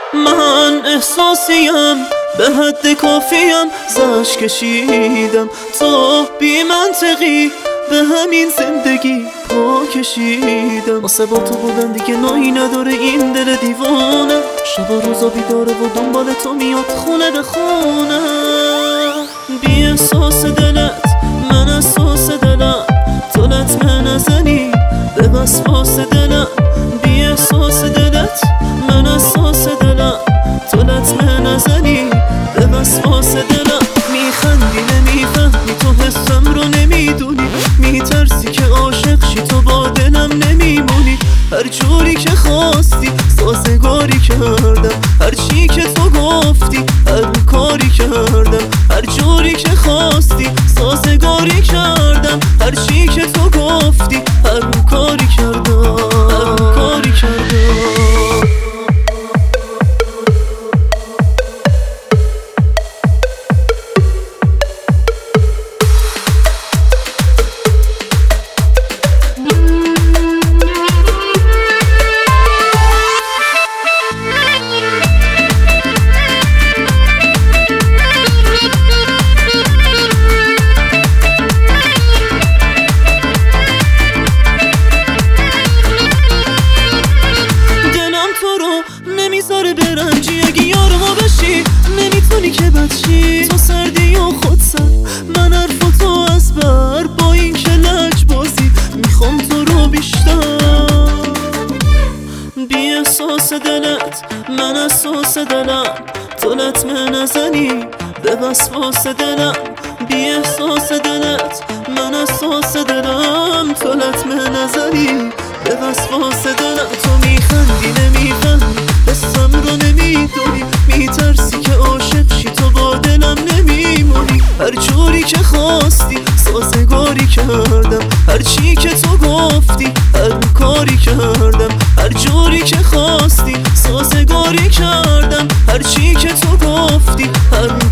من احساسیم به حد کافیم زش کشیدم، تو بی منطقی به همین زندگی پا کشیدم. واسه با تو بودن دیگه نایی نداره این دل دیوانه، شب روزا بیداره و دنبال تو میاد خونه به خونه. بی احساس دلت من اساس دلم، تو لطمه نزنی به وسواس دلم. بی احساس دلت من اساس دلم، تو لطمه نزنی به وسواس دلم. میخندی نمیفهمی تو حسم رو نمیدونی، میترسی که عاشق شی تو با دلم نمیمونی. هر جوری که خواستی سازگاری کردم، هر چی که تو گفتی هر کاری کردم. هر جوری که خواستی سازگاری کردم، هر چی که تو گفتی هر کاری کردم، هر کاری کردم. نمیذاره برنجی، اگه یار ما بشی نمیتونی که بچی. تو سردی و خود سرد، من حرفاتو از بر با این که لج بازی میخوام تو رو بیشتر. بی احساس دلت من اساس دلم، تو لطمه نزنی به وسواس دلم. بی احساس دلت من اساس دلم، تو لطمه نزنی به وسواس دلم. تو میخندی نمیفهمی حسم رو نمیدونی، میترسی که عاشق شی تو با دلم نمیمونی. هر جوری که خواستی سازگاری کردم، هر چی که تو گفتی هر کاری کردم. هر جوری که خواستی سازگاری کردم، هر چی که تو گفتی هر